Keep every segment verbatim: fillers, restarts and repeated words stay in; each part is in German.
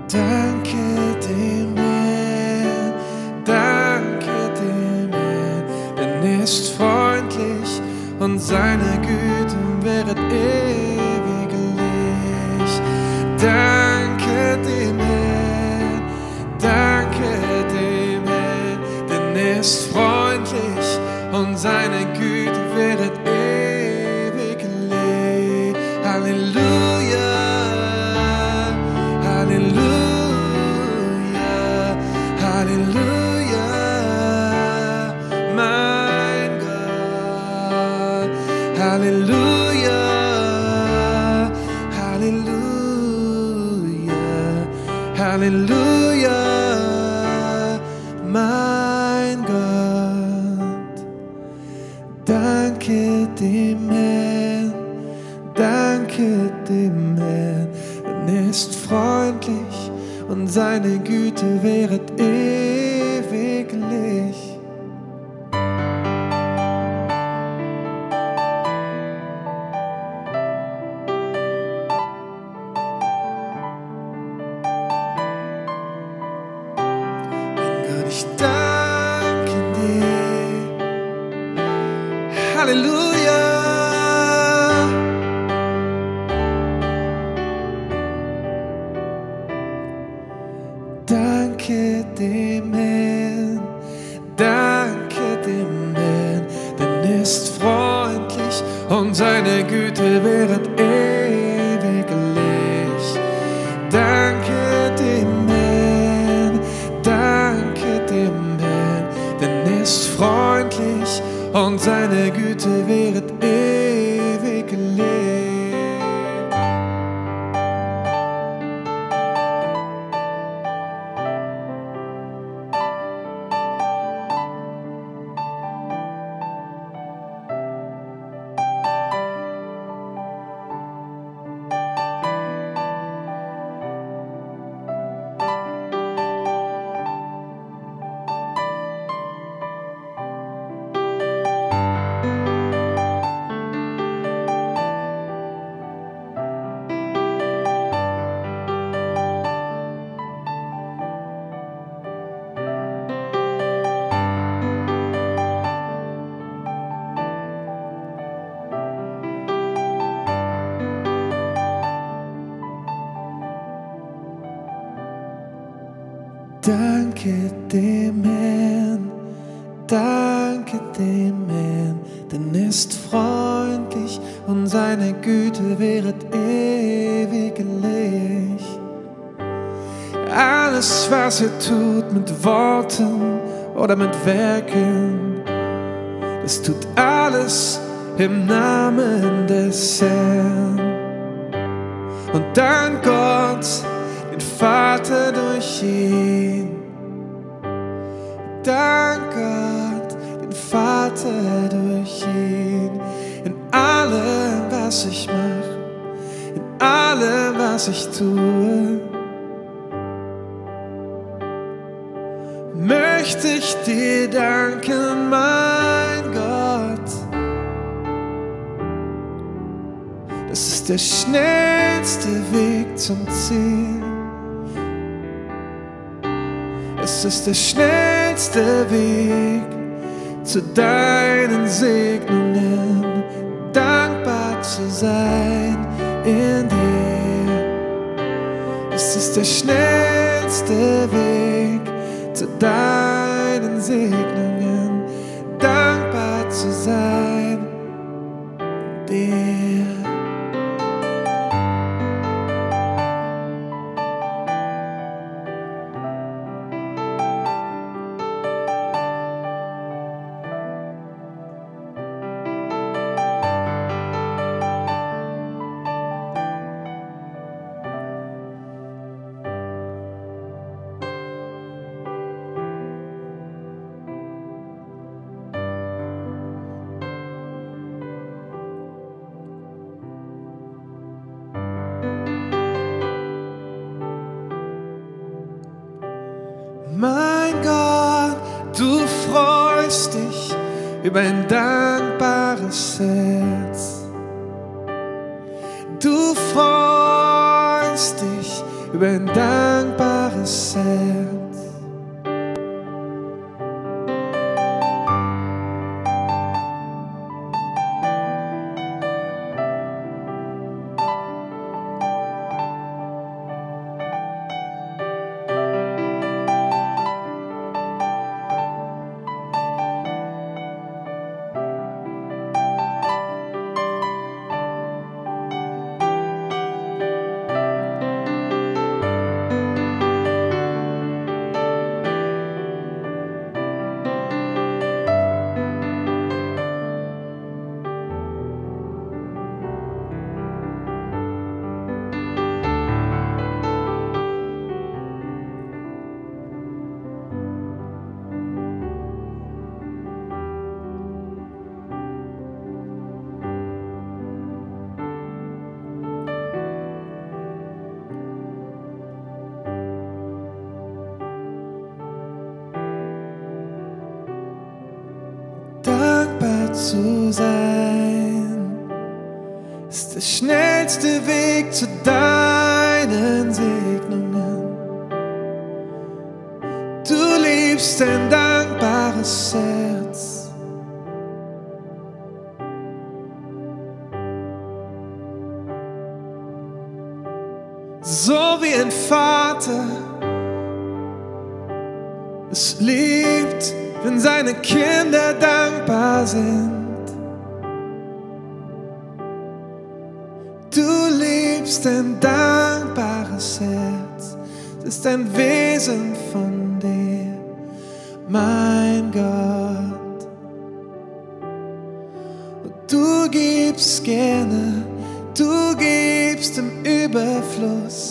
Danke dem Herrn, danke dem Herrn, denn er ist freundlich und seine Güte wäret ewiglich. Danke dem Herrn, danke dem Herrn, denn er ist freundlich und seine Güte wäret ewiglich. Halleluja, Halleluja, Halleluja, mein Gott. Halleluja, Halleluja, Halleluja, mein Gott. Danke dem Herrn, danke dem Herrn, denn er ist freundlich und seine Güte wäret ewiglich. Mein Gott, ich danke dir. Halleluja. Danke dem Herrn, danke dem Herrn, denn er ist freundlich und seine Güte wäret ewiglich. Danke dem Herrn, danke dem Herrn, denn er ist freundlich und seine Güte wäret ewiglich. Danke dem Herrn, danke dem Herrn, denn er ist freundlich und seine Güte wäret ewiglich. Alles, was ihr tut mit Worten oder mit Werken, das tut alles im Namen des Herrn. Und dank Gott, den Vater durch ihn. Dank Gott, den Vater durch ihn. In allem, was ich mache, in allem, was ich tue, möchte ich dir danken, mein Gott. Das ist der schnellste Weg zum Ziel. Es ist der schnellste Weg zu deinen Segnungen, dankbar zu sein in dir. Es ist der schnellste Weg zu deinen Segnungen, dankbar zu sein in dir. Mein Gott, du freust dich über ein dankbares Herz. Du freust dich über ein dankbares Herz. Dankbar zu sein ist der schnellste Weg zu deinen Segnungen. Du liebst ein dankbares Herz. So wie ein Vater es liebt, wenn seine Kinder dankbar sind. Du liebst ein dankbares Herz, es ist ein Wesen von dir, mein Gott. Und du gibst gerne, du gibst im Überfluss.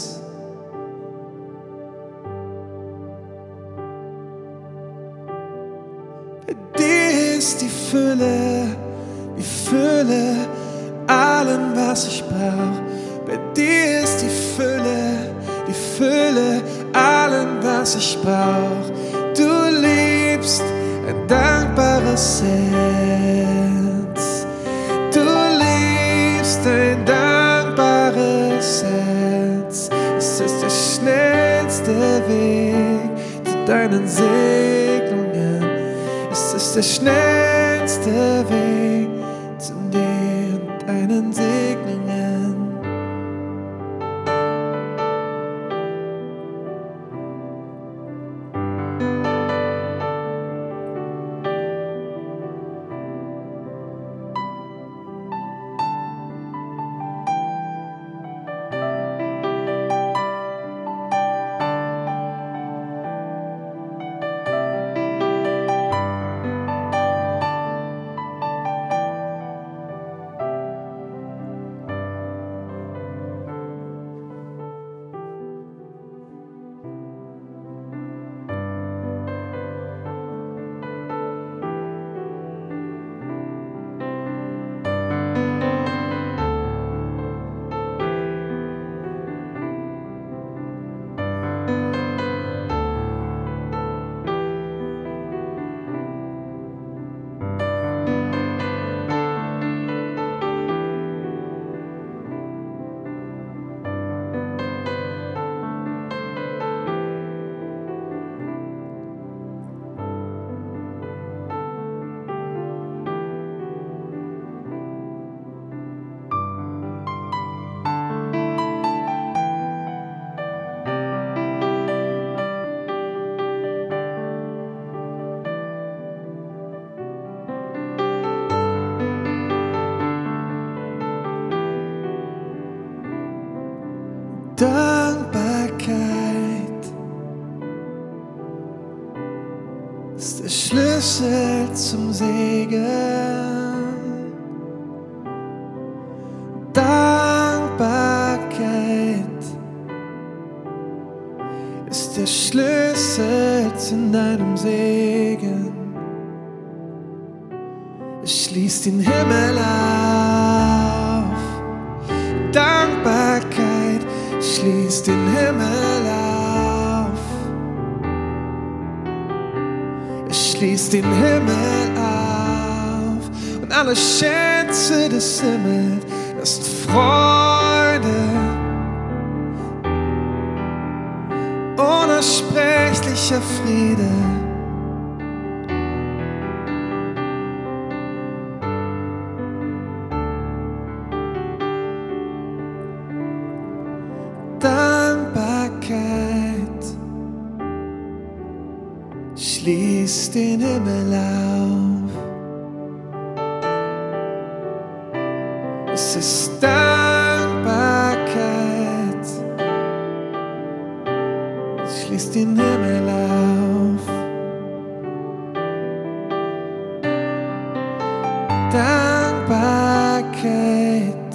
Bei dir ist die Fülle, die Fülle, allem, was ich brauch. Bei dir ist die Fülle, die Fülle, allem, was ich brauch. Du liebst ein dankbares Herz. Du liebst ein dankbares Herz. Es ist der schnellste Weg zu deinen Segnungen. Es ist der schnellste Weg zu dir und deinen Segnungen. Dankbarkeit ist der Schlüssel zum Segen. Dankbarkeit ist der Schlüssel zu deinem Segen. Es schließt den Himmel auf. Dankbarkeit schließt den Himmel auf. Es schließt den Himmel auf. Und alle Schätze des Himmels, das sind Freude. unaussprechlicher Friede. Dankbarkeit schließt den Himmel auf. Es ist Dankbarkeit, schließt den Himmel auf. Dankbarkeit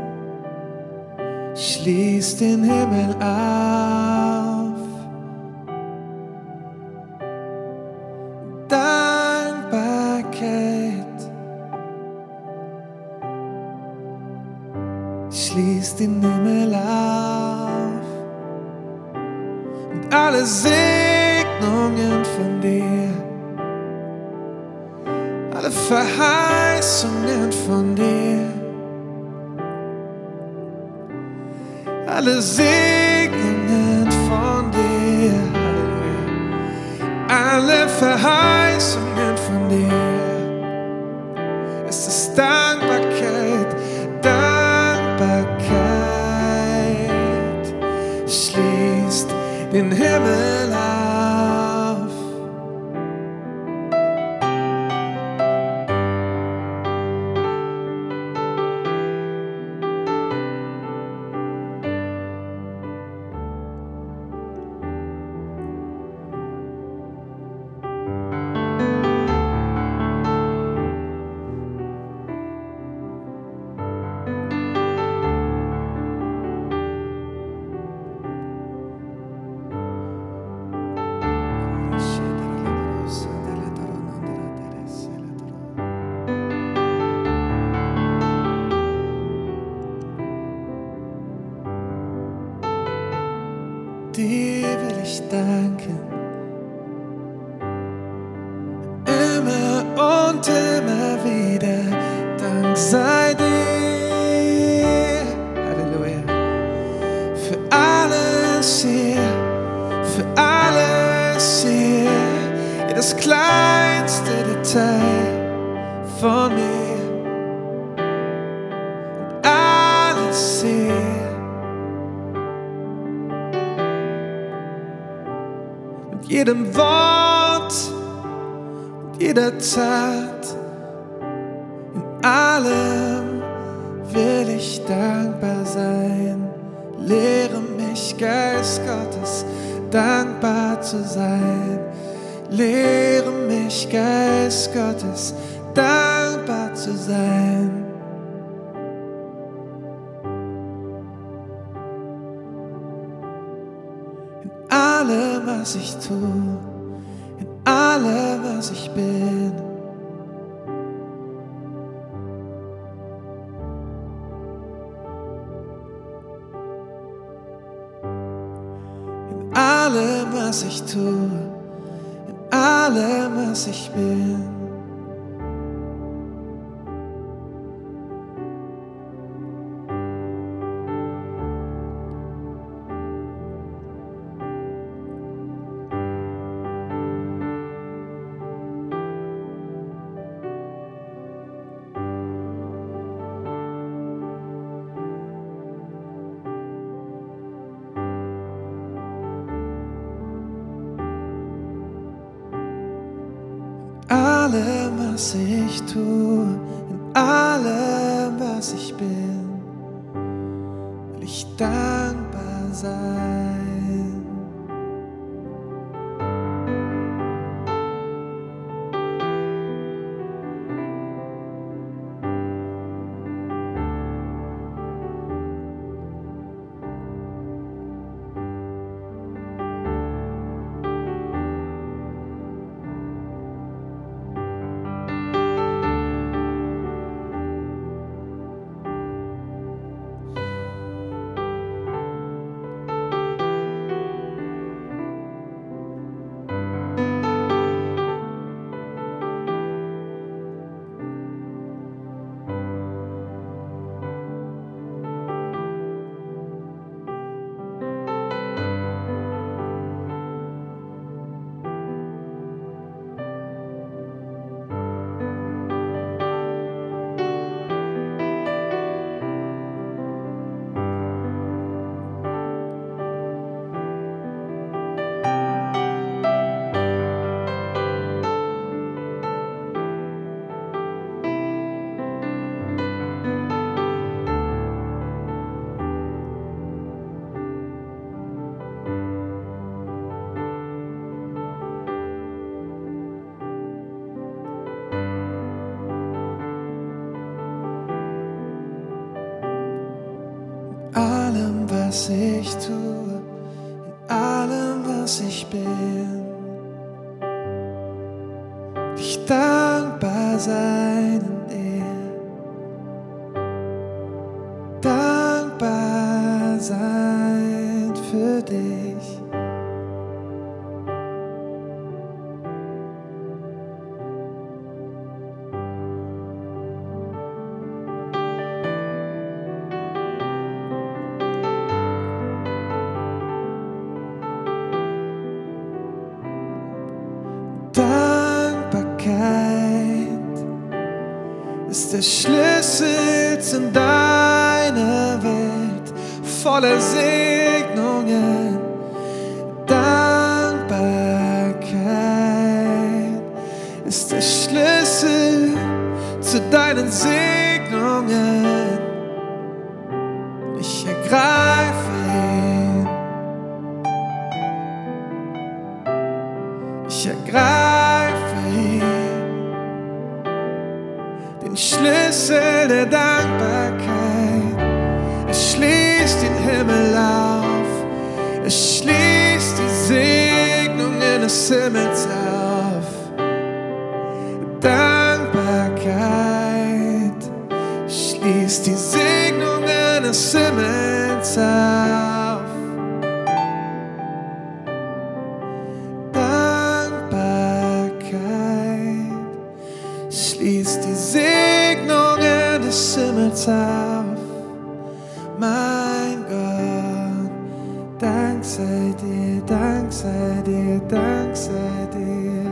schließt den Himmel auf. Dankbarkeit schließt den Himmel auf. Und alle Segnungen von dir, alle Verheißungen von dir, alle Segnungen von dir, Halleluja, alle Verheißungen von dir. Es ist Dankbarkeit, Dankbarkeit schließt den Himmel auf. Dir will ich danken, immer und immer wieder. Dank sei dir, Halleluja, für alles hier, für alles hier, jedes kleinste Detail von mir und alles hier. Jedem Wort und jeder Tat, in allem will ich dankbar sein. Lehre mich, Geist Gottes, dankbar zu sein. Lehre mich, Geist Gottes, dankbar zu sein. In allem, was ich tue, in allem, was ich bin. In allem, was ich tue, in allem, was ich bin. In allem, was ich tue, in allem, was ich bin, will ich dankbar sein. was ich tue, in allem, was ich bin, dich dankbar sein in dir, dankbar sein für dich. Dankbarkeit ist der Schlüssel zu deiner Welt voller Segnungen. Dankbarkeit ist der Schlüssel zu deinen Segnungen. Ich ergreife ihn. Ich ergreife ihn, den Schlüssel der Dankbarkeit. Es schließt den Himmel auf, es schließt die Segnungen des Himmels auf. Dankbarkeit schließt die Segnungen des Himmels auf. Schließt die Segnungen des Himmels auf. Mein Gott, Dank sei dir, Dank sei dir, Dank sei dir.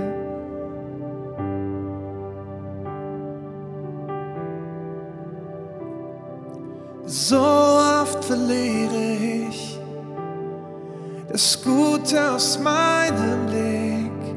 So oft verliere ich das Gute aus meinem Blick.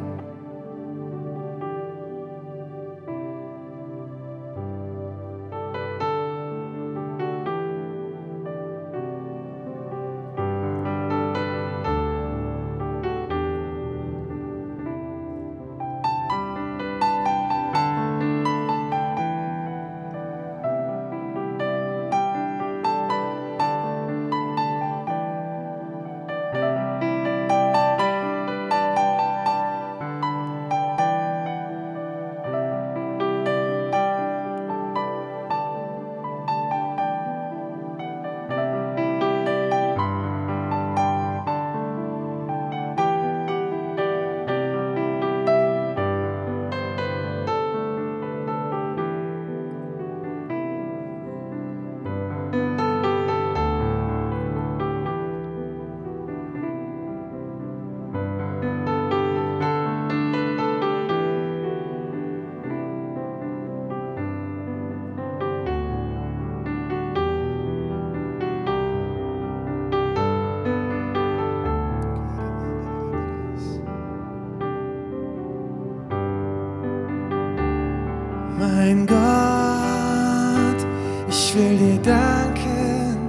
Mein Gott, ich will dir danken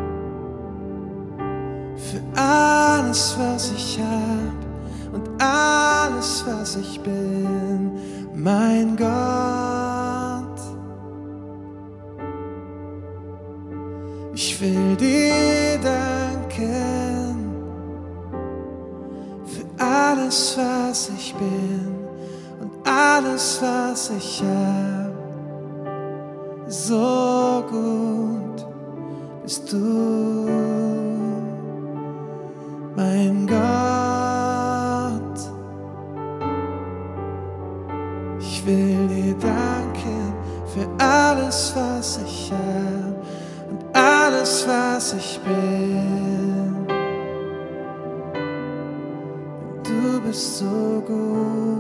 für alles, was ich hab und alles, was ich bin. Mein Gott, ich will dir danken für alles, was ich bin und alles, was ich hab. So gut bist du, mein Gott. Ich will dir danken für alles, was ich hab und alles, was ich bin. Du bist so gut.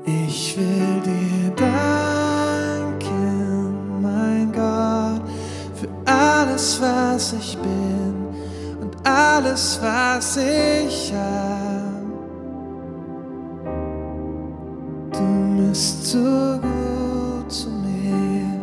Ich will dir danken, mein Gott, für alles, was ich bin und alles, was ich hab. Du bist so gut zu mir.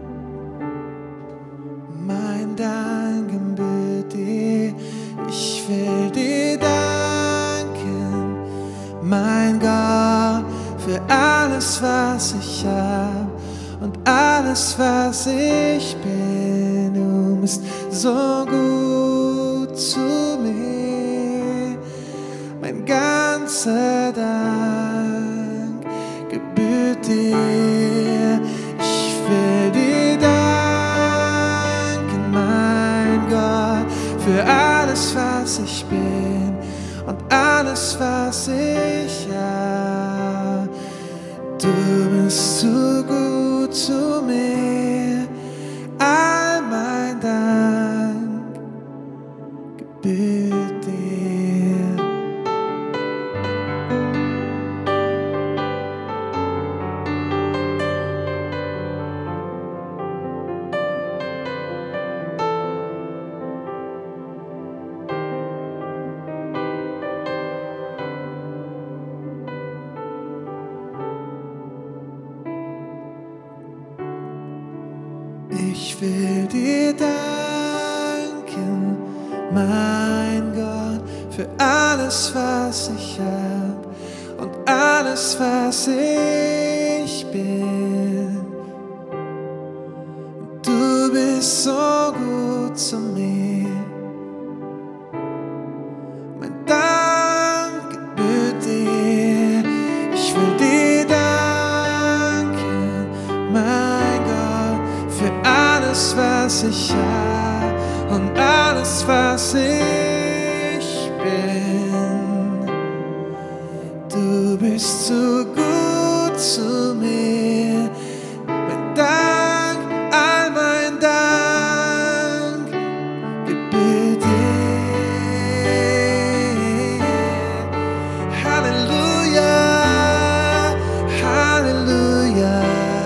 Mein Dank gebührt dir. Ich will dir danken, mein Gott, für alles, was ich hab und alles, was ich bin. Du bist so gut zu mir. Mein ganzer Dank gebührt dir. Ich will dir danken, mein Gott, für alles, was ich bin und alles, was ich hab. Du bist so gut zu mir, all mein Dank gebührt dir. Ich will dir danken, mein Gott, für alles, was ich hab und alles, was ich bin. Du bist so gut zu mir. Mein Dank gebührt dir. Ich will dir danken, mein Gott, für alles, was ich hab und alles, was ich bin. Du bist so gut zu mir. Mein Dank, all mein Dank gebührt dir. Halleluja, Halleluja.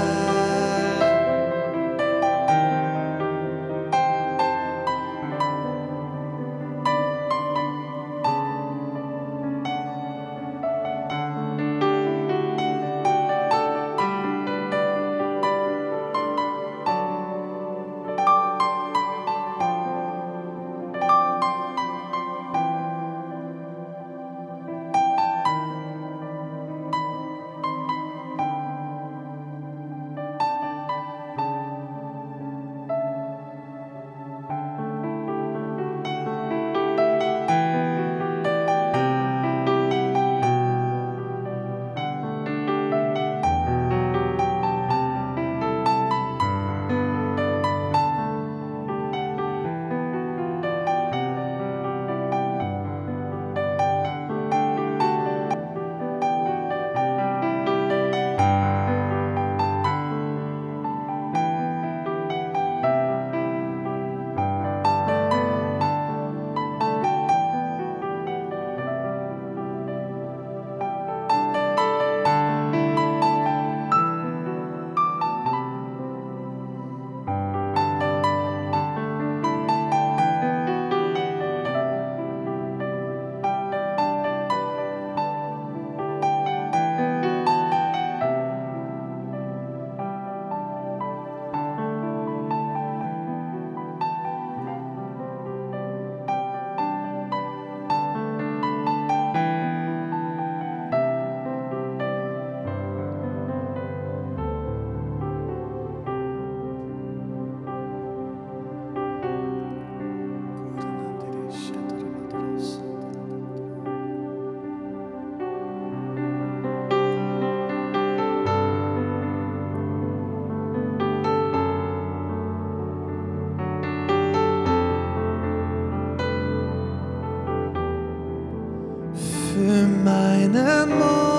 Für meinen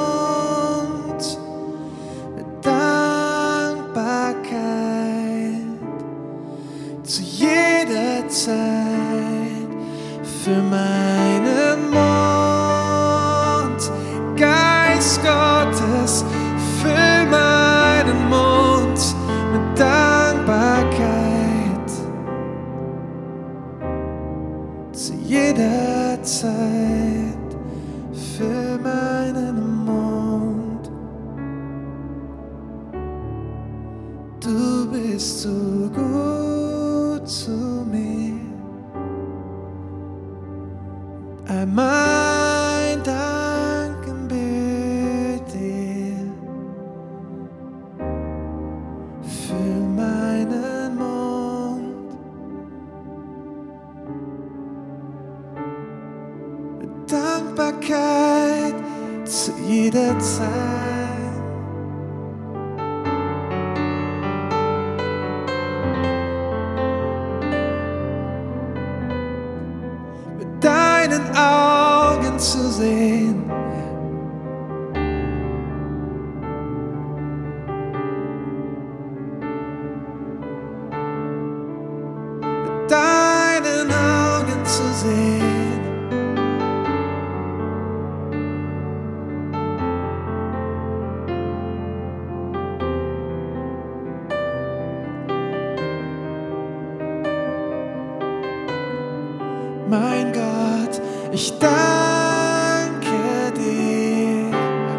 Mund mit Dankbarkeit zu jeder Zeit. Für meinen Mund, Geist Gottes, füll meinen Mund mit Dankbarkeit. Zu jeder Zeit füll meinen Mund. Du bist so gut zu mir. All mein Dank gebührt dir. Füll meinen Mund mit Dankbarkeit zu jeder Zeit. Mit deinen Augen zu sehen, mit deinen Augen zu sehen. Mein Gott, ich danke dir.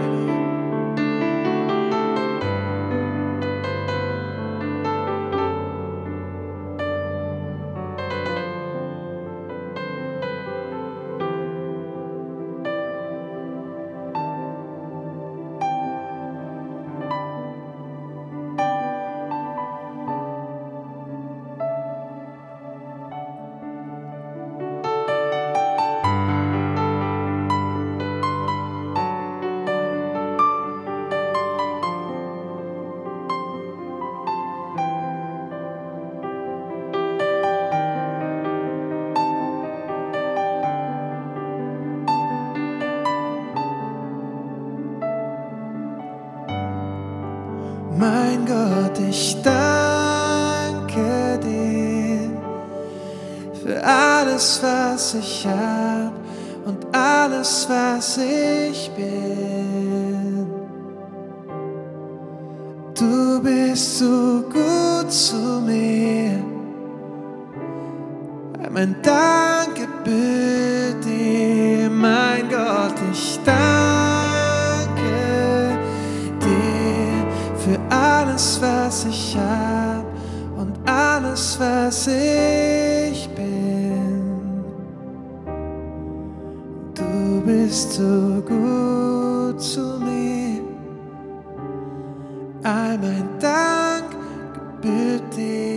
Mein Gott, ich danke dir für alles, was ich hab und alles, was ich bin. Du bist so gut zu mir. Mein Dank gebührt dir. Mein Gott, ich danke für alles, was ich hab und alles, was ich bin. Du bist so gut zu mir. All mein Dank gebührt dir.